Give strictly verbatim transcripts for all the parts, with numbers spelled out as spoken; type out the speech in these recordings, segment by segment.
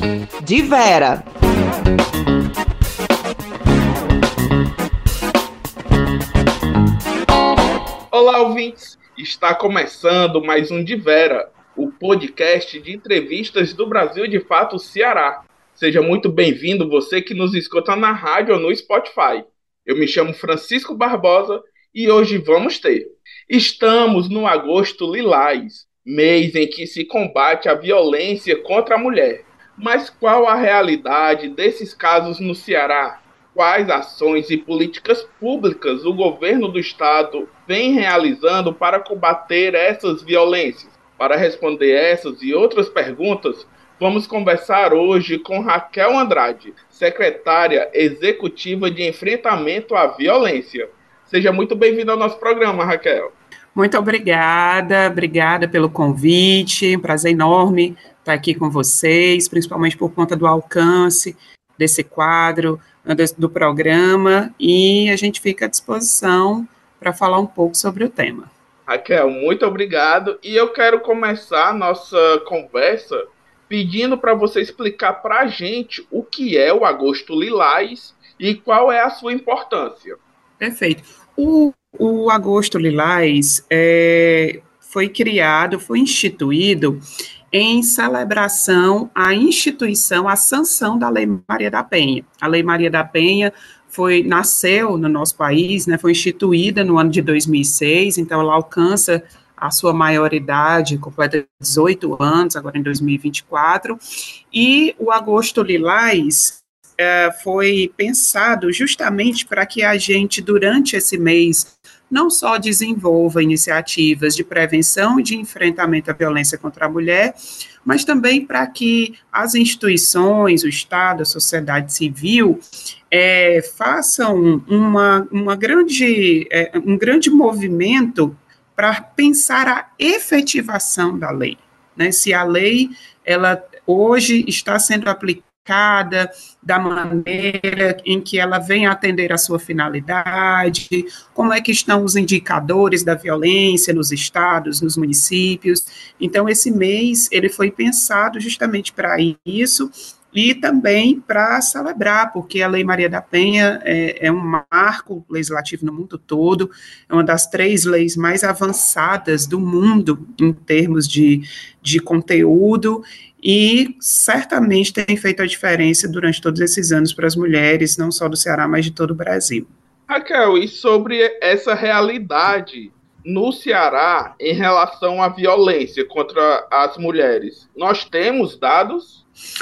De Vera. Olá, ouvintes! Está começando mais um De Vera, o podcast de entrevistas do Brasil de Fato Ceará. Seja muito bem-vindo você que nos escuta na rádio ou no Spotify. Eu me chamo Francisco Barbosa e hoje vamos ter. Estamos no Agosto Lilás, mês em que se combate a violência contra a mulher. Mas qual a realidade desses casos no Ceará? Quais ações e políticas públicas o governo do estado vem realizando para combater essas violências? Para responder essas e outras perguntas, vamos conversar hoje com Raquel Andrade, secretária executiva de enfrentamento à violência. Seja muito bem-vinda ao nosso programa, Raquel. Muito obrigada, obrigada pelo convite, um prazer enorme estar aqui com vocês, principalmente por conta do alcance desse quadro, do programa, e a gente fica à disposição para falar um pouco sobre o tema. Raquel, muito obrigado, e eu quero começar a nossa conversa pedindo para você explicar para a gente o que é o Agosto Lilás e qual é a sua importância. Perfeito. O, o Agosto Lilás é, foi criado, foi instituído em celebração à instituição, à sanção da Lei Maria da Penha. A Lei Maria da Penha foi, nasceu no nosso país, né, foi instituída no ano de dois mil e seis, então ela alcança a sua maioridade, completa dezoito anos, agora em dois mil e vinte e quatro, e o Agosto Lilás é, foi pensado justamente para que a gente, durante esse mês, não só desenvolva iniciativas de prevenção e de enfrentamento à violência contra a mulher, mas também para que as instituições, o Estado, a sociedade civil, é, façam uma, uma grande, é, um grande movimento para pensar a efetivação da lei, né? Se a lei, ela hoje está sendo aplicada da maneira em que ela vem atender a sua finalidade, como é que estão os indicadores da violência nos estados, nos municípios. Então, esse mês, ele foi pensado justamente para isso, e também para celebrar, porque a Lei Maria da Penha é, é um marco legislativo no mundo todo, é uma das três leis mais avançadas do mundo em termos de, de conteúdo, e certamente tem feito a diferença durante todos esses anos para as mulheres, não só do Ceará, mas de todo o Brasil. Raquel, e sobre essa realidade no Ceará em relação à violência contra as mulheres, nós temos dados?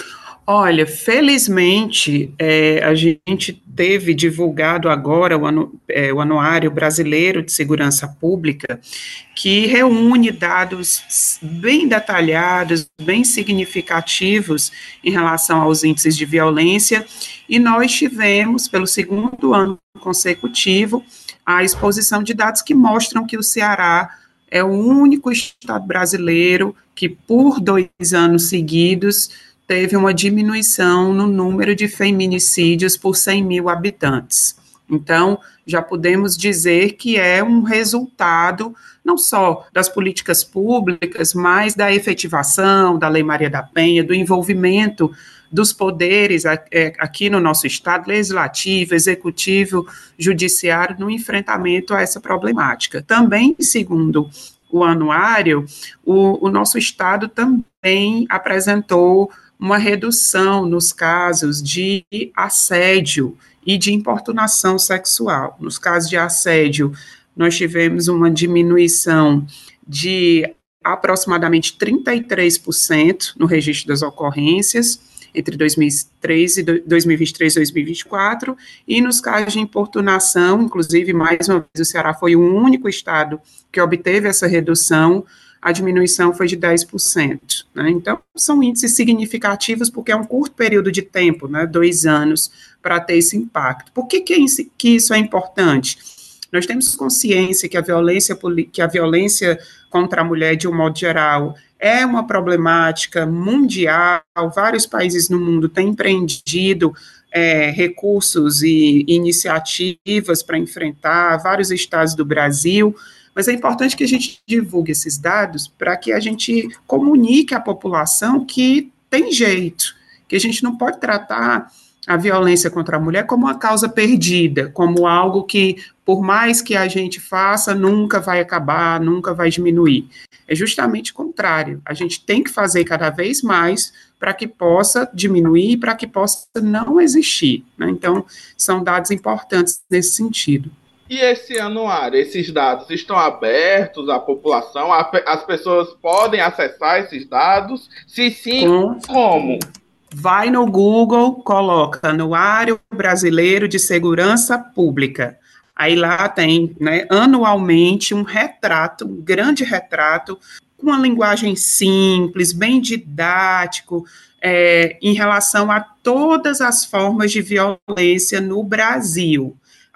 Olha, felizmente, é, a gente teve divulgado agora o, anu, é, o Anuário Brasileiro de Segurança Pública, que reúne dados bem detalhados, bem significativos em relação aos índices de violência, e nós tivemos, pelo segundo ano consecutivo, a exposição de dados que mostram que o Ceará é o único estado brasileiro que, por dois anos seguidos, teve uma diminuição no número de feminicídios por cem mil habitantes. Então, já podemos dizer que é um resultado não só das políticas públicas, mas da efetivação da Lei Maria da Penha, do envolvimento dos poderes aqui no nosso estado, legislativo, executivo, judiciário, no enfrentamento a essa problemática. Também, segundo o anuário, o, o nosso estado também apresentou uma redução nos casos de assédio e de importunação sexual. Nos casos de assédio, nós tivemos uma diminuição de aproximadamente trinta e três por cento no registro das ocorrências entre dois mil e três e dois mil e vinte e três e dois mil e vinte e quatro, e nos casos de importunação, inclusive, mais uma vez, o Ceará foi o único estado que obteve essa redução, a diminuição foi de dez por cento. Né? Então, são índices significativos porque é um curto período de tempo, né, dois anos, para ter esse impacto. Por que, que, que isso é importante? Nós temos consciência que a violência, que a violência contra a mulher, de um modo geral, é uma problemática mundial, vários países no mundo têm empreendido é, recursos e iniciativas para enfrentar, vários estados do Brasil, mas é importante que a gente divulgue esses dados para que a gente comunique à população que tem jeito, que a gente não pode tratar a violência contra a mulher como uma causa perdida, como algo que, por mais que a gente faça, nunca vai acabar, nunca vai diminuir. É justamente o contrário. A gente tem que fazer cada vez mais para que possa diminuir, para que possa não existir, né? Então, são dados importantes nesse sentido. E esse anuário, esses dados estão abertos à população? As pessoas podem acessar esses dados? Se sim, Com... como? Vai no Google, coloca Anuário Brasileiro de Segurança Pública. Aí lá tem, né, anualmente um retrato, um grande retrato, com uma linguagem simples, bem didático, é, em relação a todas as formas de violência no Brasil.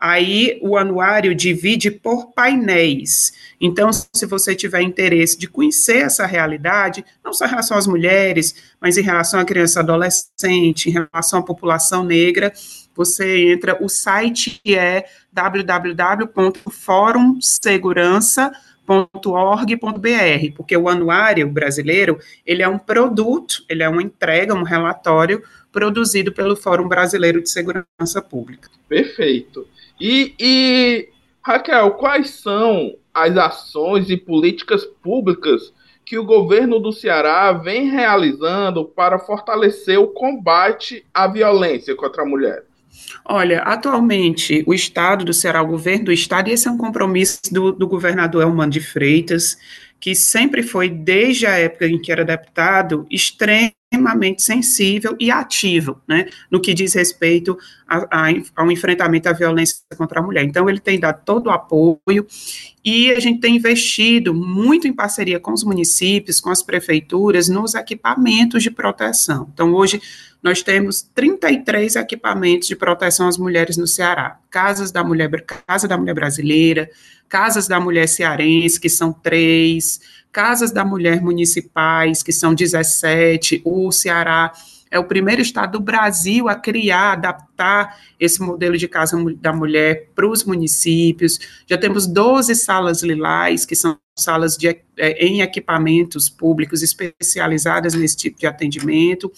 Aí o anuário divide por painéis. Então, se você tiver interesse de conhecer essa realidade, não só em relação às mulheres, mas em relação à criança e adolescente, em relação à população negra, você entra, o site é w w w ponto forum segurança ponto org ponto b r, porque o anuário brasileiro, ele é um produto, ele é uma entrega, um relatório produzido pelo Fórum Brasileiro de Segurança Pública. Perfeito. E, e, Raquel, quais são as ações e políticas públicas que o governo do Ceará vem realizando para fortalecer o combate à violência contra a mulher? Olha, atualmente, o Estado do Ceará, o governo do Estado, e esse é um compromisso do, do governador Elmano de Freitas, que sempre foi, desde a época em que era deputado, extremamente sensível e ativo, né, no que diz respeito a, a, ao enfrentamento à violência contra a mulher. Então, ele tem dado todo o apoio e a gente tem investido muito em parceria com os municípios, com as prefeituras, nos equipamentos de proteção. Então, hoje, nós temos trinta e três equipamentos de proteção às mulheres no Ceará. Casas da Mulher, Casa da Mulher Brasileira, Casas da Mulher Cearense, que são três, Casas da Mulher Municipais, que são dezessete. O Ceará é o primeiro estado do Brasil a criar, adaptar esse modelo de Casa da Mulher para os municípios. Já temos doze salas lilás, que são salas de, é, em equipamentos públicos especializadas nesse tipo de atendimento.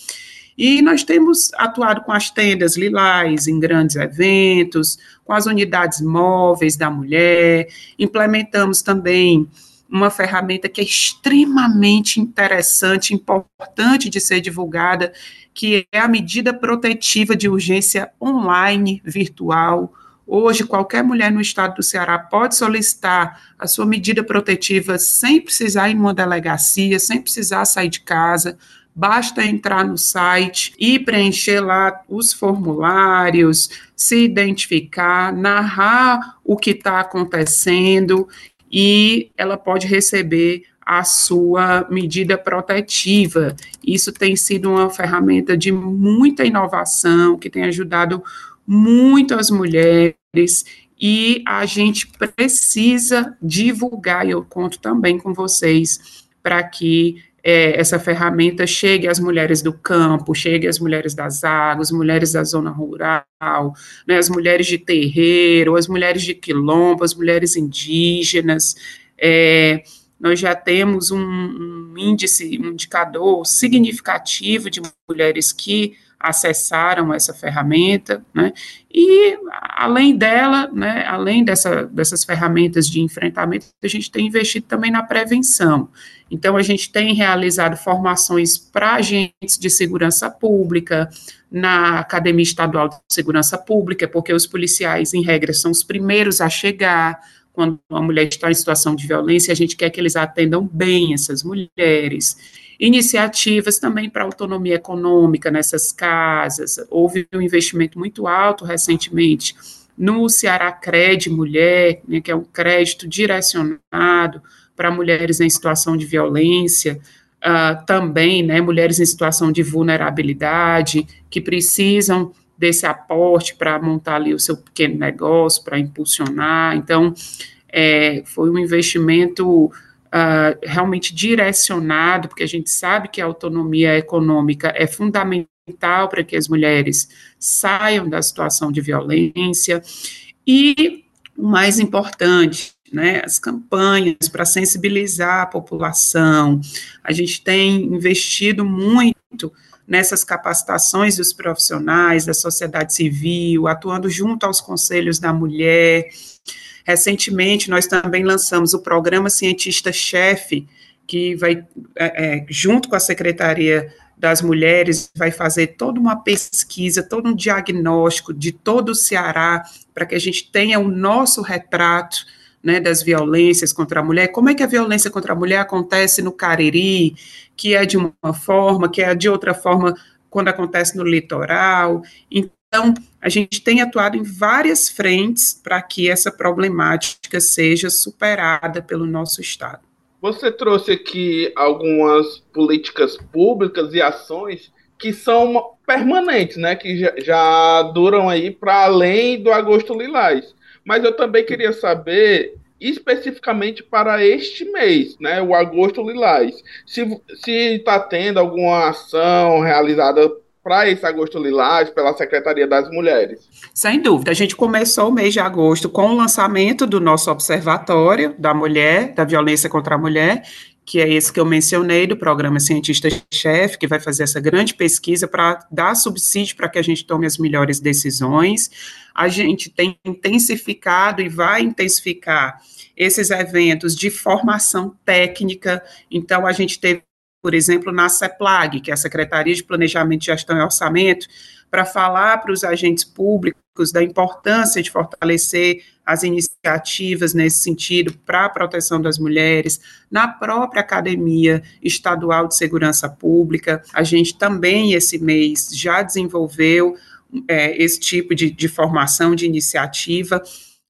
E nós temos atuado com as tendas lilás em grandes eventos, com as unidades móveis da mulher, implementamos também uma ferramenta que é extremamente interessante, importante de ser divulgada, que é a medida protetiva de urgência online, virtual. Hoje, qualquer mulher no estado do Ceará pode solicitar a sua medida protetiva sem precisar ir numa delegacia, sem precisar sair de casa. Basta entrar no site e preencher lá os formulários, se identificar, narrar o que está acontecendo e ela pode receber a sua medida protetiva. Isso tem sido uma ferramenta de muita inovação, que tem ajudado muito as mulheres e a gente precisa divulgar, e eu conto também com vocês, para que É, essa ferramenta chegue às mulheres do campo, chegue às mulheres das águas, mulheres da zona rural, né, as mulheres de terreiro, as mulheres de quilombo, as mulheres indígenas. É, nós já temos um, um índice, um indicador significativo de mulheres que acessaram essa ferramenta, né, e além dela, né, além dessa, dessas ferramentas de enfrentamento, a gente tem investido também na prevenção. Então, a gente tem realizado formações para agentes de segurança pública, na Academia Estadual de Segurança Pública, porque os policiais, em regra, são os primeiros a chegar quando uma mulher está em situação de violência, a gente quer que eles atendam bem essas mulheres. Iniciativas também para autonomia econômica nessas casas, houve um investimento muito alto recentemente no Ceará Cred Mulher, né, que é um crédito direcionado para mulheres em situação de violência, uh, também, né, mulheres em situação de vulnerabilidade, que precisam desse aporte para montar ali o seu pequeno negócio, para impulsionar. Então, é, foi um investimento Uh, realmente direcionado, porque a gente sabe que a autonomia econômica é fundamental para que as mulheres saiam da situação de violência, e o mais importante, né, as campanhas para sensibilizar a população. A gente tem investido muito nessas capacitações dos profissionais, da sociedade civil, atuando junto aos conselhos da mulher. Recentemente, nós também lançamos o programa Cientista-Chefe, que vai, é, é, junto com a Secretaria das Mulheres, vai fazer toda uma pesquisa, todo um diagnóstico de todo o Ceará, para que a gente tenha o nosso retrato, né, das violências contra a mulher. Como é que a violência contra a mulher acontece no Cariri, que é de uma forma, que é de outra forma quando acontece no litoral. Então, a gente tem atuado em várias frentes para que essa problemática seja superada pelo nosso Estado. Você trouxe aqui algumas políticas públicas e ações que são permanentes, né, que já, já duram aí para além do Agosto Lilás. Mas eu também queria saber, especificamente para este mês, né, o Agosto Lilás, se está tendo alguma ação realizada para esse Agosto Lilás pela Secretaria das Mulheres. Sem dúvida, a gente começou o mês de agosto com o lançamento do nosso Observatório da Mulher, da Violência contra a Mulher, que é esse que eu mencionei, do programa Cientista-Chefe, que vai fazer essa grande pesquisa para dar subsídio para que a gente tome as melhores decisões. A gente tem intensificado e vai intensificar esses eventos de formação técnica. Então, a gente teve, por exemplo, na CEPLAG, que é a Secretaria de Planejamento, Gestão e Orçamento, para falar para os agentes públicos da importância de fortalecer as iniciativas nesse sentido para a proteção das mulheres. Na própria Academia Estadual de Segurança Pública, a gente também, esse mês, já desenvolveu é, esse tipo de, de formação, de iniciativa.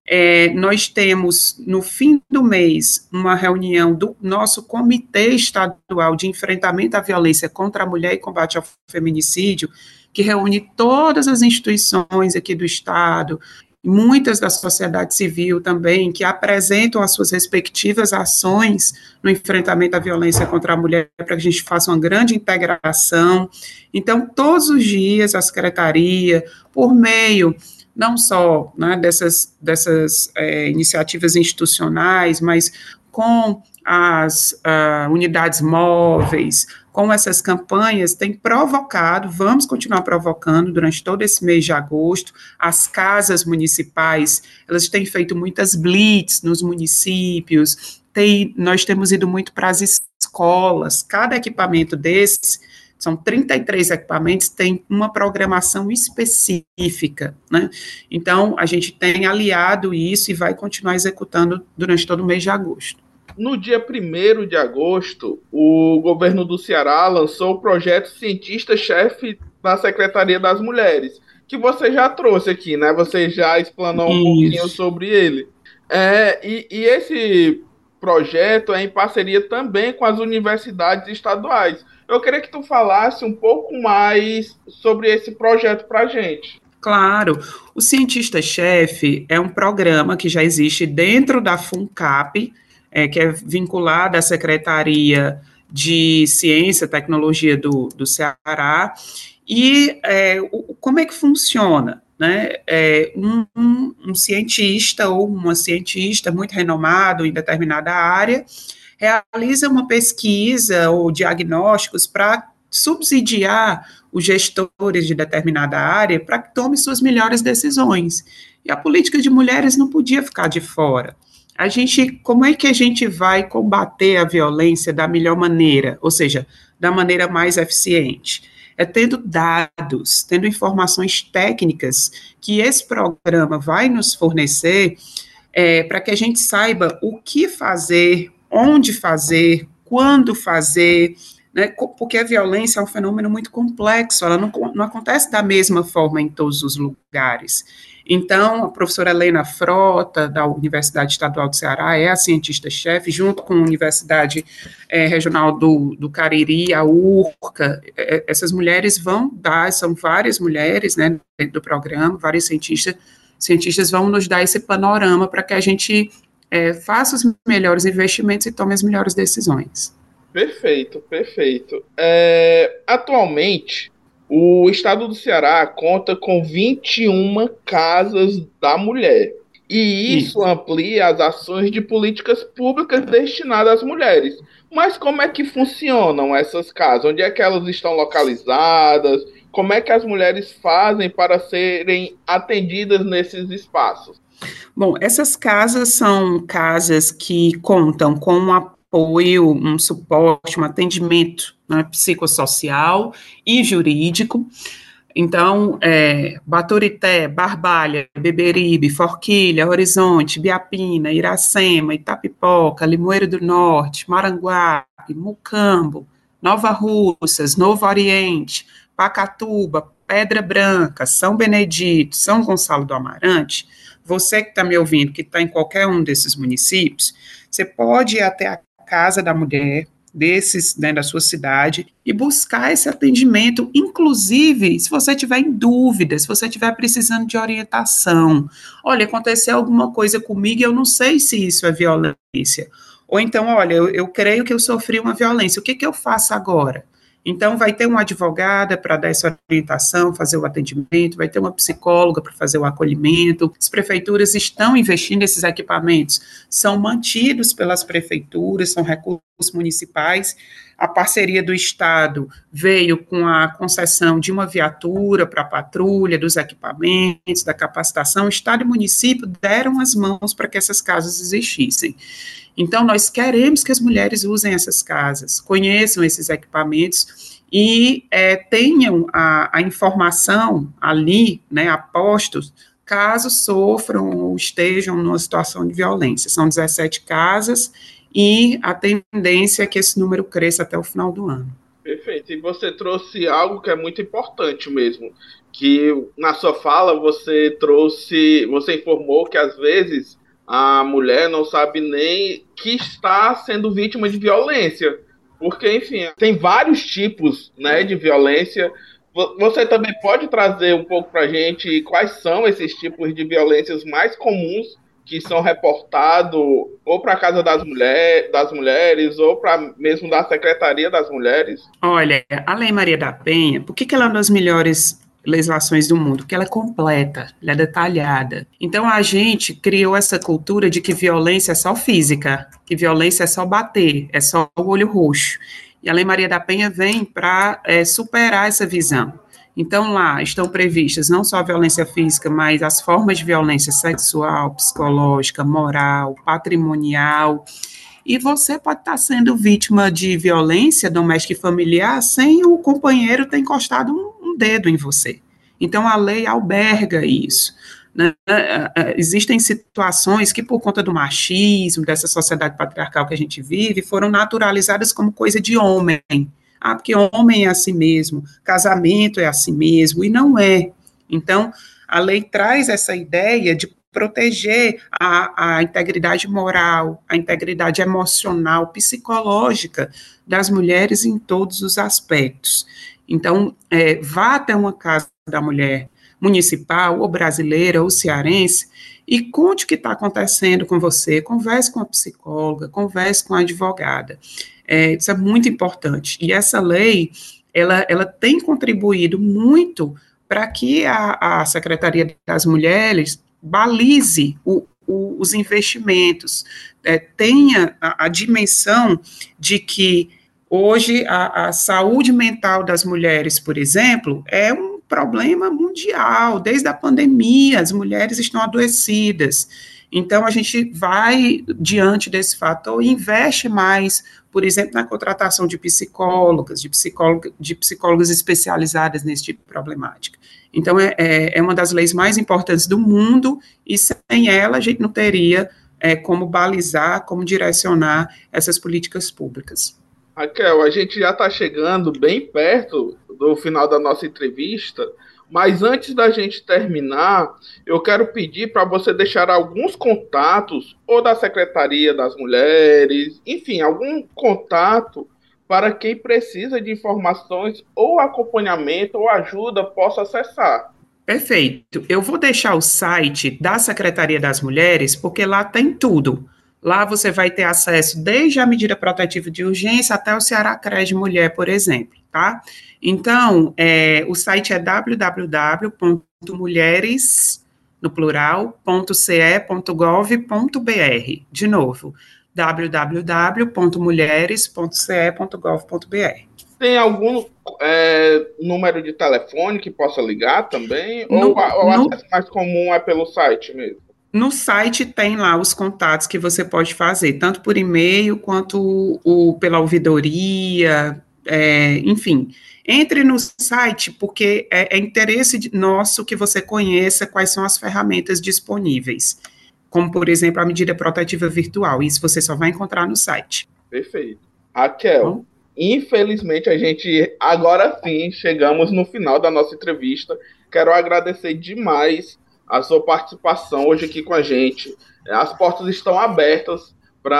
É, nós temos, no fim do mês, uma reunião do nosso Comitê Estadual de Enfrentamento à Violência contra a Mulher e Combate ao Feminicídio, que reúne todas as instituições aqui do Estado, muitas da sociedade civil também, que apresentam as suas respectivas ações no enfrentamento à violência contra a mulher, para que a gente faça uma grande integração. Então, todos os dias, a Secretaria, por meio não só, né, dessas, dessas é, iniciativas institucionais, mas com as uh, unidades móveis, com essas campanhas, tem provocado, vamos continuar provocando durante todo esse mês de agosto. As casas municipais, elas têm feito muitas blitz nos municípios, tem, nós temos ido muito para as escolas, cada equipamento desse, são trinta e três equipamentos, tem uma programação específica, né? Então, a gente tem aliado isso e vai continuar executando durante todo o mês de agosto. No dia primeiro de agosto, o governo do Ceará lançou o projeto Cientista-Chefe da Secretaria das Mulheres, que você já trouxe aqui, né? Você já explanou um Isso. pouquinho sobre ele. É, e, e esse projeto é em parceria também com as universidades estaduais. Eu queria que tu falasse um pouco mais sobre esse projeto para a gente. Claro, o Cientista-Chefe é um programa que já existe dentro da FUNCAP, é, que é vinculada à Secretaria de Ciência e Tecnologia do, do Ceará. E é, o, como é que funciona? Né? É, um, um, um cientista ou uma cientista muito renomado em determinada área realiza uma pesquisa ou diagnósticos para subsidiar os gestores de determinada área para que tome suas melhores decisões. E a política de mulheres não podia ficar de fora. A gente, como é que a gente vai combater a violência da melhor maneira, ou seja, da maneira mais eficiente? É tendo dados, tendo informações técnicas que esse programa vai nos fornecer é, para que a gente saiba o que fazer, onde fazer, quando fazer, né, porque a violência é um fenômeno muito complexo, ela não, não acontece da mesma forma em todos os lugares. Então, a professora Helena Frota, da Universidade Estadual do Ceará, é a cientista-chefe, junto com a Universidade é, Regional do, do Cariri, a URCA, é, essas mulheres vão dar, são várias mulheres, né, dentro do programa, vários cientistas, cientistas vão nos dar esse panorama para que a gente é, faça os melhores investimentos e tome as melhores decisões. Perfeito, perfeito. É, atualmente, o estado do Ceará conta com vinte e uma casas da mulher. E isso Isso. amplia as ações de políticas públicas destinadas às mulheres. Mas como é que funcionam essas casas? Onde é que elas estão localizadas? Como é que as mulheres fazem para serem atendidas nesses espaços? Bom, essas casas são casas que contam com um apoio, um suporte, um atendimento, né, psicossocial e jurídico. Então, é, Baturité, Barbalha, Beberibe, Forquilha, Horizonte, Biapina, Iracema, Itapipoca, Limoeiro do Norte, Maranguape, Mucambo, Nova Russas, Novo Oriente, Pacatuba, Pedra Branca, São Benedito, São Gonçalo do Amarante. Você que está me ouvindo, que está em qualquer um desses municípios, você pode ir até a Casa da Mulher, desses, né, da sua cidade, e buscar esse atendimento, inclusive, se você tiver em dúvida, se você estiver precisando de orientação. Olha, aconteceu alguma coisa comigo e eu não sei se isso é violência. Ou então, olha, eu, eu creio que eu sofri uma violência, o que, que eu faço agora? Então, vai ter uma advogada para dar essa orientação, fazer o atendimento, vai ter uma psicóloga para fazer o acolhimento. As prefeituras estão investindo nesses equipamentos, são mantidos pelas prefeituras, são recursos municipais. A parceria do Estado veio com a concessão de uma viatura para a patrulha, dos equipamentos, da capacitação. O Estado e o município deram as mãos para que essas casas existissem. Então, nós queremos que as mulheres usem essas casas, conheçam esses equipamentos e é, tenham a, a informação ali, né, a postos, caso sofram ou estejam numa situação de violência. São dezessete casas e a tendência é que esse número cresça até o final do ano. Perfeito. E você trouxe algo que é muito importante mesmo, que na sua fala você trouxe, você informou que às vezes a mulher não sabe nem que está sendo vítima de violência, porque, enfim, tem vários tipos, né, de violência. Você também pode trazer um pouco para a gente quais são esses tipos de violências mais comuns que são reportados ou para a Casa das, mulher, das Mulheres ou para mesmo da Secretaria das Mulheres? Olha, a Lei Maria da Penha, por que, que ela é uma das melhores legislações do mundo? Porque ela é completa, ela é detalhada. Então, a gente criou essa cultura de que violência é só física, que violência é só bater, é só o olho roxo. E a Lei Maria da Penha vem para é, superar essa visão. Então, lá estão previstas não só a violência física, mas as formas de violência sexual, psicológica, moral, patrimonial. E você pode estar sendo vítima de violência doméstica e familiar sem o companheiro ter encostado um, um dedo em você. Então, a lei alberga isso. Né? Existem situações que, por conta do machismo, dessa sociedade patriarcal que a gente vive, foram naturalizadas como coisa de homem. Ah, porque homem é assim mesmo, casamento é assim mesmo, e não é. Então, a lei traz essa ideia de proteger a, a integridade moral, a integridade emocional, psicológica das mulheres em todos os aspectos. Então, é, vá até uma casa da mulher municipal, ou brasileira, ou cearense, e conte o que está acontecendo com você, converse com a psicóloga, converse com a advogada. É, isso é muito importante. E essa lei, ela, ela tem contribuído muito para que a, a Secretaria das Mulheres balize o, o, os investimentos, é, tenha a, a dimensão de que hoje a, a saúde mental das mulheres, por exemplo, é um problema mundial. Desde a pandemia, as mulheres estão adoecidas. Então, a gente vai, diante desse fator, e investe mais, por exemplo, na contratação de psicólogas, de, psicóloga, de psicólogas especializadas nesse tipo de problemática. Então, é, é, é uma das leis mais importantes do mundo, e sem ela a gente não teria é, como balizar, como direcionar essas políticas públicas. Raquel, a gente já está chegando bem perto do final da nossa entrevista, mas antes da gente terminar, eu quero pedir para você deixar alguns contatos, ou da Secretaria das Mulheres, enfim, algum contato para quem precisa de informações ou acompanhamento ou ajuda possa acessar. Perfeito. Eu vou deixar o site da Secretaria das Mulheres, porque lá tem tudo. Lá você vai ter acesso desde a medida protetiva de urgência até o Ceará-Cred Mulher, por exemplo, tá? Então, é, o site é w w w ponto mulheres no plural, .ce.gov.br. De novo, w w w ponto mulheres ponto c e ponto gov ponto b r. Tem algum é, número de telefone que possa ligar também? No, ou ou o no, acesso mais comum é pelo site mesmo? No site tem lá os contatos que você pode fazer, tanto por e-mail quanto o, o, pela ouvidoria, é, enfim. Entre no site, porque é, é interesse de, nosso que você conheça quais são as ferramentas disponíveis, como, por exemplo, a medida protetiva virtual. Isso você só vai encontrar no site. Perfeito. Raquel, Bom? Infelizmente, a gente, agora sim, chegamos no final da nossa entrevista. Quero agradecer demais a sua participação hoje aqui com a gente. As portas estão abertas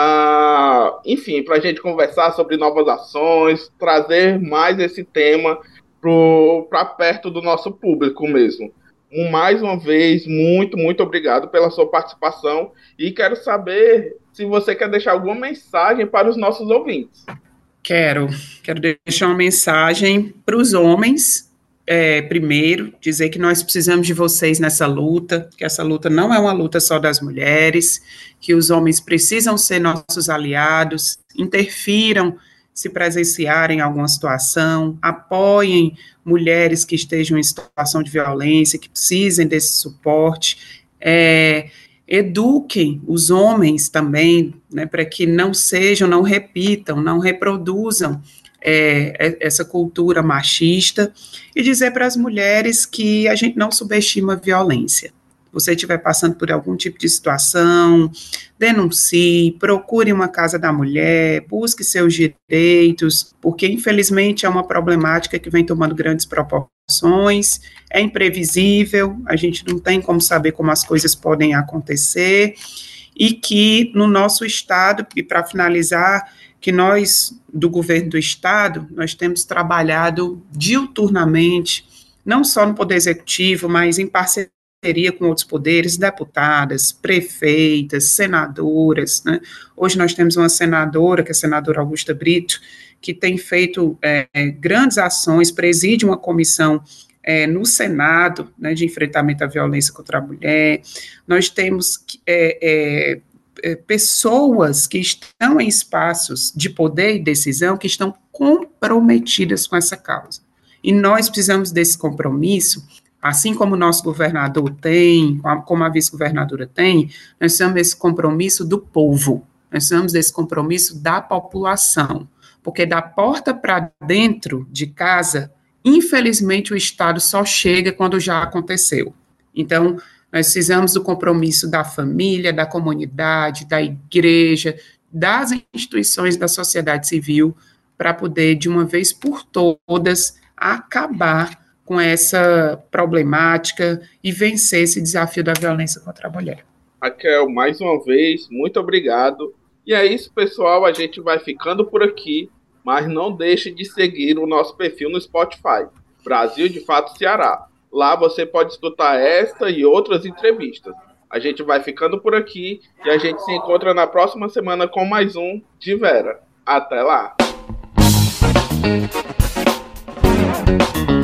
para, enfim, para a gente conversar sobre novas ações, trazer mais esse tema para perto do nosso público mesmo. Mais uma vez, muito, muito obrigado pela sua participação e quero saber se você quer deixar alguma mensagem para os nossos ouvintes. Quero, quero deixar uma mensagem para os homens, é, primeiro, dizer que nós precisamos de vocês nessa luta, que essa luta não é uma luta só das mulheres, que os homens precisam ser nossos aliados, interfiram se presenciarem alguma situação, apoiem mulheres que estejam em situação de violência, que precisem desse suporte, é, eduquem os homens também, né, para que não sejam, não repitam, não reproduzam é, essa cultura machista, e dizer para as mulheres que a gente não subestima a violência. Se você estiver passando por algum tipo de situação, denuncie, procure uma casa da mulher, busque seus direitos, porque infelizmente é uma problemática que vem tomando grandes proporções, é imprevisível, a gente não tem como saber como as coisas podem acontecer, e que no nosso estado, e para finalizar, que nós, do governo do estado, nós temos trabalhado diuturnamente, não só no Poder Executivo, mas em parceria com outros poderes, deputadas, prefeitas, senadoras, né? Hoje nós temos uma senadora, que é a senadora Augusta Brito, que tem feito é, grandes ações, preside uma comissão é, no Senado, né, de enfrentamento à violência contra a mulher. Nós temos é, é, pessoas que estão em espaços de poder e decisão que estão comprometidas com essa causa. E nós precisamos desse compromisso. Assim como o nosso governador tem, como a vice-governadora tem, nós precisamos desse compromisso do povo, nós precisamos desse compromisso da população, porque da porta para dentro de casa, infelizmente o Estado só chega quando já aconteceu. Então, nós precisamos do compromisso da família, da comunidade, da igreja, das instituições da sociedade civil, para poder, de uma vez por todas, acabar com essa problemática e vencer esse desafio da violência contra a mulher. Raquel, mais uma vez, muito obrigado. E é isso, pessoal, a gente vai ficando por aqui, mas não deixe de seguir o nosso perfil no Spotify, Brasil de Fato Ceará. Lá você pode escutar esta e outras entrevistas. A gente vai ficando por aqui e a gente se encontra na próxima semana com mais um De Vera. Até lá!